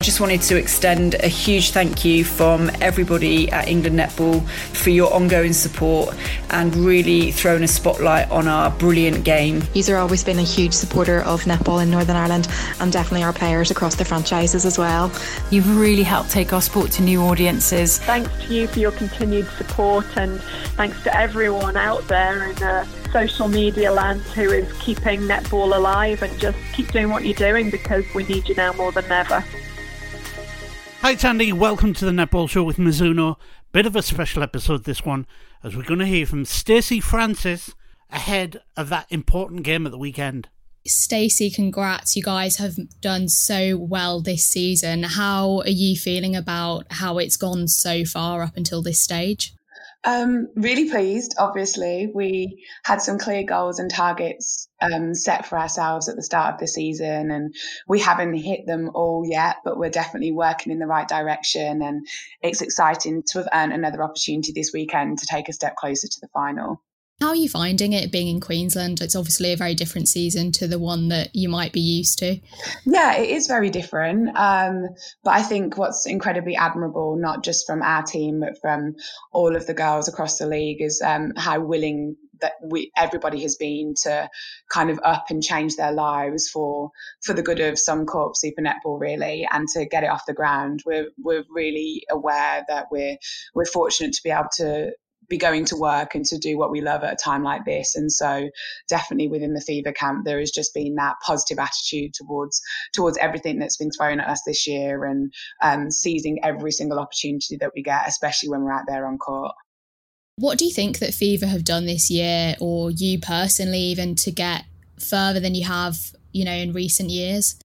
just wanted to extend a huge thank you from everybody at England Netball for your ongoing support and really throwing a spotlight on our brilliant game. You've always been a huge supporter of netball in Northern Ireland and definitely our players across the franchises as well. You've really helped take our sport to new audiences. Thanks to you for your continued support, and thanks to everyone out there in social media land who is keeping netball alive, and just keep doing what you're doing because we need you now more than ever. Hi, it's Andy. Welcome to the Netball Show with Mizuno. Bit of a special episode, this one, as we're going to hear from Stacey Francis ahead of that important game at the weekend. Stacey, congrats. You guys have done so well this season. How are you feeling about how it's gone so far up until this stage? Really pleased, obviously. We had some clear goals and targets set for ourselves at the start of the season, and we haven't hit them all yet, but we're definitely working in the right direction, and it's exciting to have earned another opportunity this weekend to take a step closer to the final. How are you finding it being in Queensland? It's obviously a very different season to the one that you might be used to. Yeah, it is very different. But I think what's incredibly admirable, not just from our team, but from all of the girls across the league, is how willing that everybody has been to kind of up and change their lives for the good of Suncorp Super Netball, really, and to get it off the ground. We're really aware that we're fortunate to be able to be going to work and to do what we love at a time like this. And so definitely within the Fever camp, there has just been that positive attitude towards everything that's been thrown at us this year, and seizing every single opportunity that we get, especially when we're out there on court. What do you think that Fever have done this year, or you personally, even to get further than you have, in recent years?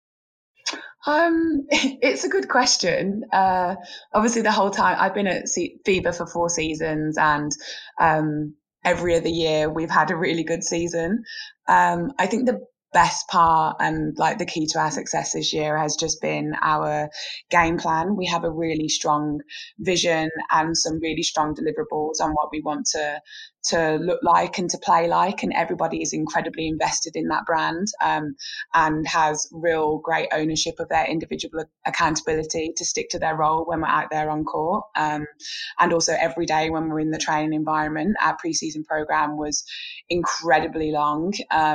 It's a good question. Obviously the whole time I've been at Fever for 4 seasons, and every other year we've had a really good season. I think the best part and the key to our success this year has just been our game plan. We have a really strong vision and some really strong deliverables on what we want to look like and to play like, and everybody is incredibly invested in that brand, and has real great ownership of their individual accountability to stick to their role when we're out there on court, and also every day when we're in the training environment. Our pre-season program was incredibly long.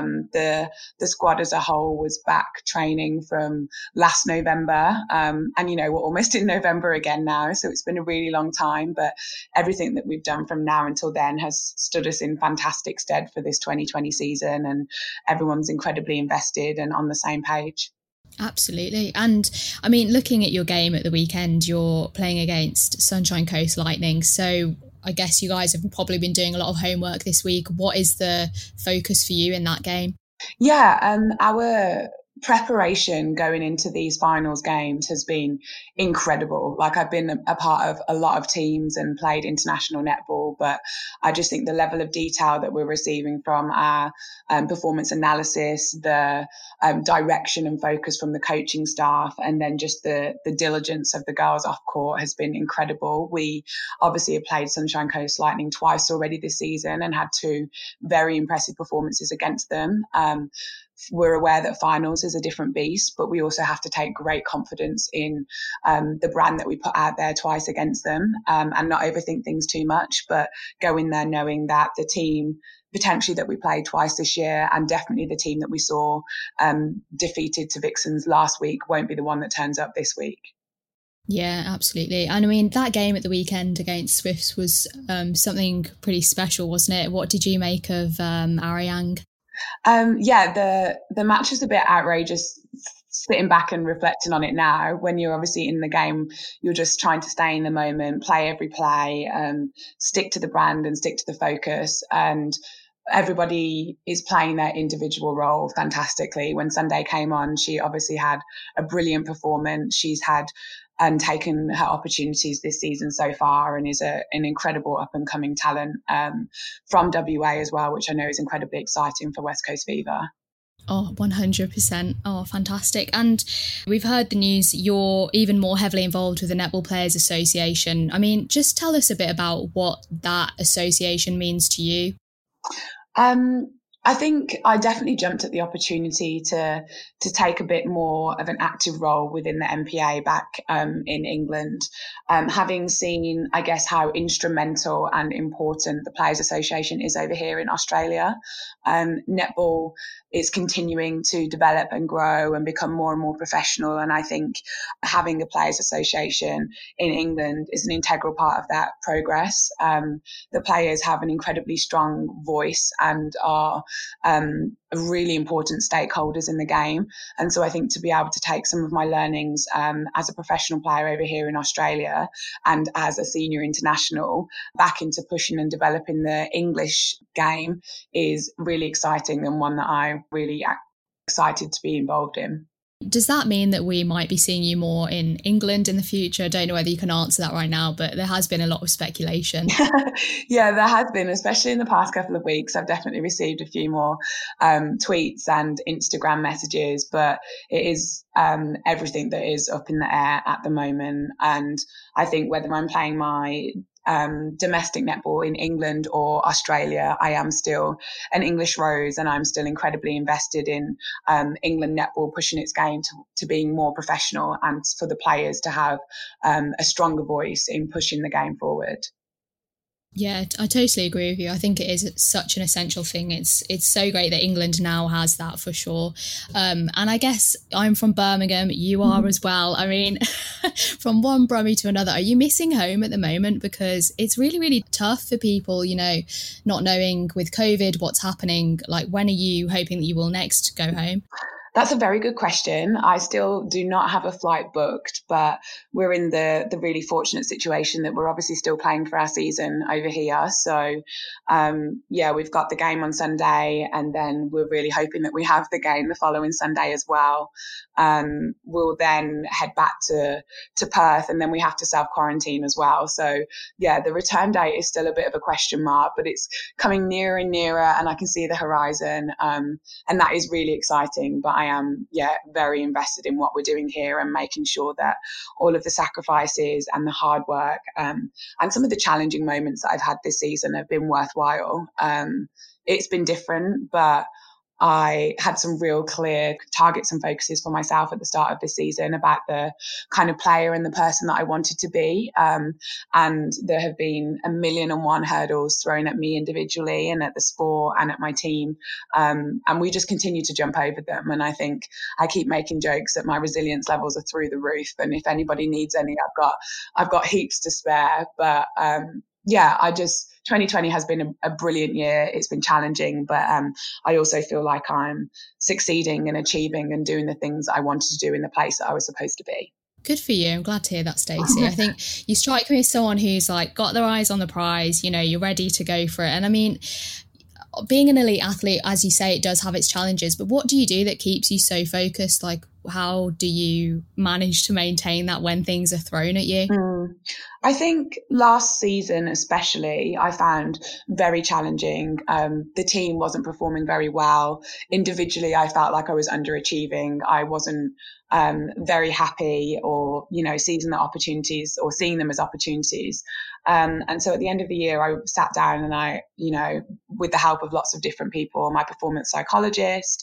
The squad as a whole was back training from last November, and we're almost in November again now, so it's been a really long time, but everything that we've done from now until then has stood us in fantastic stead for this 2020 season, and everyone's incredibly invested and on the same page. Absolutely. And I mean, looking at your game at the weekend, you're playing against Sunshine Coast Lightning, so I guess you guys have probably been doing a lot of homework this week. What is the focus for you in that game? Yeah, our preparation going into these finals games has been incredible. I've been a part of a lot of teams and played international netball, but I just think the level of detail that we're receiving from our performance analysis, the direction and focus from the coaching staff, and then just the diligence of the girls off court has been incredible. We obviously have played Sunshine Coast Lightning twice already this season and had 2 very impressive performances against them. We're aware that finals is a different beast, but we also have to take great confidence in the brand that we put out there twice against them, and not overthink things too much, but go in there knowing that the team potentially that we played twice this year, and definitely the team that we saw defeated to Vixens last week, won't be the one that turns up this week. Yeah, absolutely. And I mean, that game at the weekend against Swifts was something pretty special, wasn't it? What did you make of Ariang? The match is a bit outrageous sitting back and reflecting on it now. When you're obviously in the game, you're just trying to stay in the moment, play every play, stick to the brand and stick to the focus. And everybody is playing their individual role fantastically. When Sunday came on, she obviously had a brilliant performance. She's had and taken her opportunities this season so far, and is an incredible up-and-coming talent from WA as well, which I know is incredibly exciting for West Coast Fever. Oh, 100%. Oh, fantastic. And we've heard the news you're even more heavily involved with the Netball Players Association. I mean, just tell us a bit about what that association means to you. I think I definitely jumped at the opportunity to take a bit more of an active role within the NPA back in England, having seen, I guess, how instrumental and important the Players Association is over here in Australia. Netball is continuing to develop and grow and become more and more professional, and I think having a Players Association in England is an integral part of that progress. The players have an incredibly strong voice and are really important stakeholders in the game. And so I think to be able to take some of my learnings as a professional player over here in Australia and as a senior international back into pushing and developing the English game is really exciting, and one that I'm really excited to be involved in. Does that mean that we might be seeing you more in England in the future? I don't know whether you can answer that right now, but there has been a lot of speculation. Yeah, there has been, especially in the past couple of weeks. I've definitely received a few more tweets and Instagram messages, but it is everything that is up in the air at the moment. And I think whether I'm playing my domestic netball in England or Australia, I am still an English Rose, and I'm still incredibly invested in England netball pushing its game to being more professional and for the players to have a stronger voice in pushing the game forward. Yeah, I totally agree with you. I think it is such an essential thing. It's so great that England now has that for sure. And I guess I'm from Birmingham. You are as well. I mean, from one Brummie to another, are you missing home at the moment? Because it's really, really tough for people, you know, not knowing with COVID what's happening. Like, when are you hoping that you will next go home? That's a very good question. I still do not have a flight booked, but we're in the really fortunate situation that we're obviously still playing for our season over here. So, we've got the game on Sunday, and then we're really hoping that we have the game the following Sunday as well. We'll then head back to Perth, and then we have to self-quarantine as well. So, yeah, the return date is still a bit of a question mark, but it's coming nearer and nearer, and I can see the horizon, and that is really exciting. But I am, very invested in what we're doing here and making sure that all of the sacrifices and the hard work and some of the challenging moments that I've had this season have been worthwhile. It's been different, but I had some real clear targets and focuses for myself at the start of this season about the kind of player and the person that I wanted to be. And there have been 1,000,001 hurdles thrown at me individually and at the sport and at my team. And we just continue to jump over them. And I think I keep making jokes that my resilience levels are through the roof. And if anybody needs any, I've got heaps to spare. But 2020 has been a brilliant year. It's been challenging, but I also feel like I'm succeeding and achieving and doing the things I wanted to do in the place that I was supposed to be. Good for you. I'm glad to hear that, Stacey. I think you strike me as someone who's like got their eyes on the prize, you know, you're ready to go for it. And I mean, being an elite athlete, as you say, it does have its challenges, but what do you do that keeps you so focused? Like, how do you manage to maintain that when things are thrown at you? I think last season especially I found very challenging. The team wasn't performing very well. Individually, I felt like I was underachieving. I wasn't very happy or, seizing the opportunities or seeing them as opportunities. And so at the end of the year, I sat down and I, with the help of lots of different people, my performance psychologist,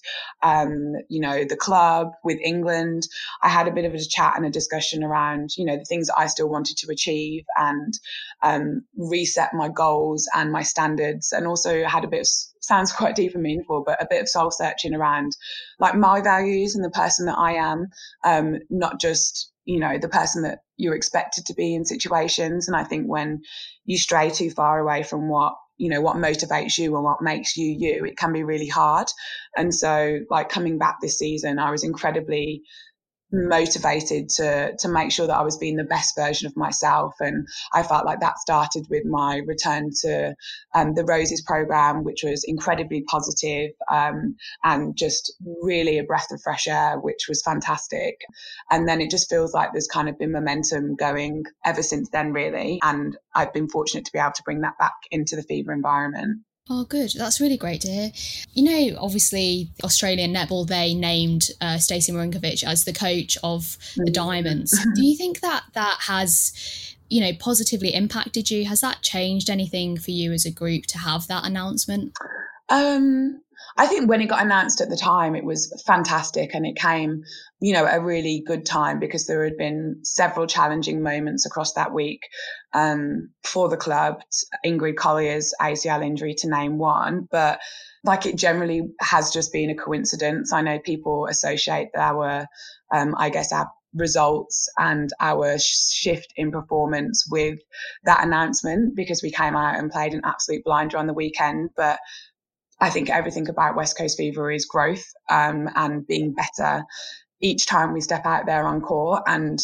the club, with England, I had a bit of a chat and a discussion around, the things that I still wanted to achieve and reset my goals and my standards, and also had a bit of, sounds quite deep and meaningful, but a bit of soul searching around like my values and the person that I am, not just, the person that you're expected to be in situations. And I think when you stray too far away from what motivates you and what makes you you, it can be really hard. And so like coming back this season, I was incredibly motivated to make sure that I was being the best version of myself. And I felt like that started with my return to the Roses program, which was incredibly positive, and just really a breath of fresh air, which was fantastic. And then it just feels like there's kind of been momentum going ever since then, really. And I've been fortunate to be able to bring that back into the FIBA environment. Oh, good. That's really great to hear. Obviously, Australian Netball, they named Stacey Marinkovic as the coach of the Diamonds. Do you think that has, positively impacted you? Has that changed anything for you as a group to have that announcement? I think when it got announced at the time, it was fantastic, and it came, a really good time because there had been several challenging moments across that week for the club. Ingrid Collier's ACL injury, to name one, but it generally has just been a coincidence. I know people associate our results and our shift in performance with that announcement because we came out and played an absolute blinder on the weekend. But I think everything about West Coast Fever is growth and being better each time we step out there on court. And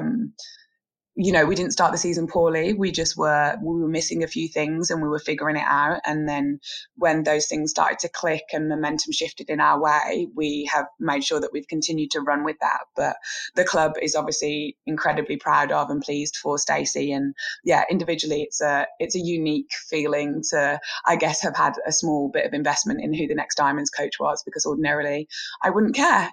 we didn't start the season poorly. We were missing a few things and we were figuring it out. And then when those things started to click and momentum shifted in our way, we have made sure that we've continued to run with that. But the club is obviously incredibly proud of and pleased for Stacey. And yeah, individually, it's a unique feeling to, I guess, have had a small bit of investment in who the next Diamonds coach was, because ordinarily I wouldn't care.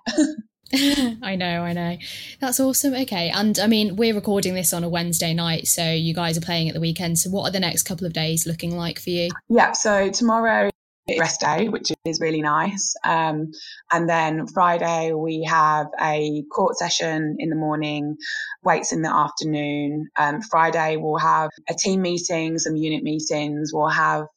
I know. That's awesome. Okay. And I mean, we're recording this on a Wednesday night, so you guys are playing at the weekend. So what are the next couple of days looking like for you? Yeah. So tomorrow is rest day, which is really nice. And then Friday we have a court session in the morning, weights in the afternoon. Friday we'll have a team meeting, some unit meetings. We'll have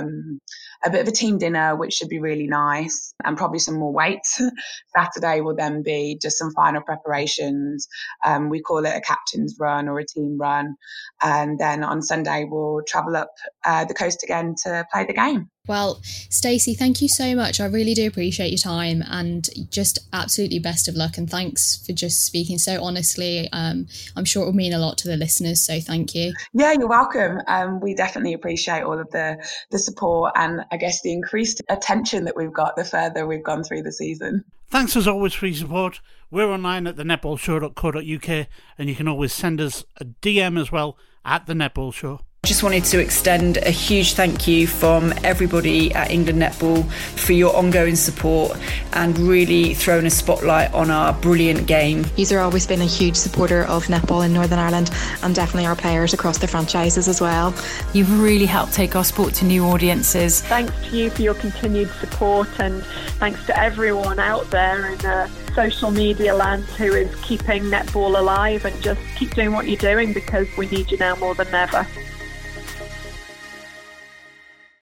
a bit of a team dinner, which should be really nice, and probably some more weights. Saturday will then be just some final preparations. We call it a captain's run or a team run. And then on Sunday, we'll travel up the coast again to play the game. Well, Stacey, thank you so much. I really do appreciate your time, and just absolutely best of luck. And thanks for just speaking so honestly. I'm sure it will mean a lot to the listeners. So thank you. Yeah, you're welcome. We definitely appreciate all of the support and I guess the increased attention that we've got the further we've gone through the season. Thanks as always for your support. We're online at thenetballshow.co.uk and you can always send us a DM as well at The Netball Show. Just wanted to extend a huge thank you from everybody at England Netball for your ongoing support and really throwing a spotlight on our brilliant game. You've always been a huge supporter of netball in Northern Ireland, and definitely our players across the franchises as well. You've really helped take our sport to new audiences. Thanks to you for your continued support, and thanks to everyone out there in social media land who is keeping netball alive, and just keep doing what you're doing because we need you now more than ever.